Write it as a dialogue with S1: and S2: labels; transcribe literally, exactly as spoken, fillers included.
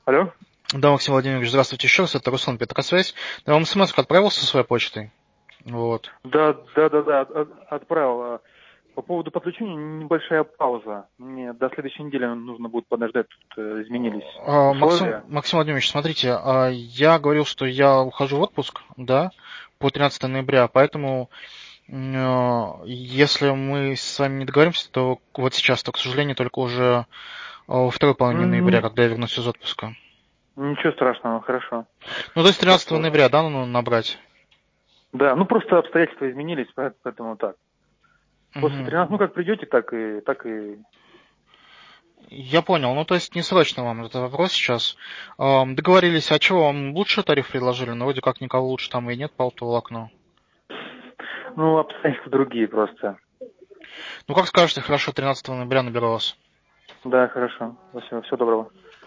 S1: Алло?
S2: Да, Максим Владимирович, здравствуйте еще раз, это Руслан Петросвязь. Я вам смс отправил со своей почтой. Вот.
S1: Да, да, да, да, от- отправил. А, По поводу подключения небольшая пауза. Мне до следующей недели нужно будет подождать, тут э, изменились
S2: А, Максим,
S1: условия.
S2: Максим Владимирович, смотрите, а, я говорил, что я ухожу в отпуск, да, по тринадцатого ноября, поэтому м, э, если мы с вами не договоримся, то вот сейчас, то, к сожалению, только уже э, во второй половине ноября,
S1: М,
S2: когда я вернусь из отпуска.
S1: Ничего страшного, хорошо.
S2: Ну, то есть тринадцатого
S1: Просто,
S2: ноября, да, ну, набрать?
S1: да, ну просто обстоятельства изменились, поэт- поэтому так. После
S2: Мгм.
S1: тринадцатого, ну как придете, так и, так и...
S2: Я понял. Ну, то есть не срочно вам этот вопрос сейчас. Ам, договорились, а чего вам лучше тариф предложили? Ну, вроде как никого лучше там и нет по оптоволокну.
S1: Ну, обстоятельства другие просто.
S2: Ну, как скажете, хорошо, тринадцатого ноября наберу вас.
S1: Да, хорошо. Спасибо, всего доброго.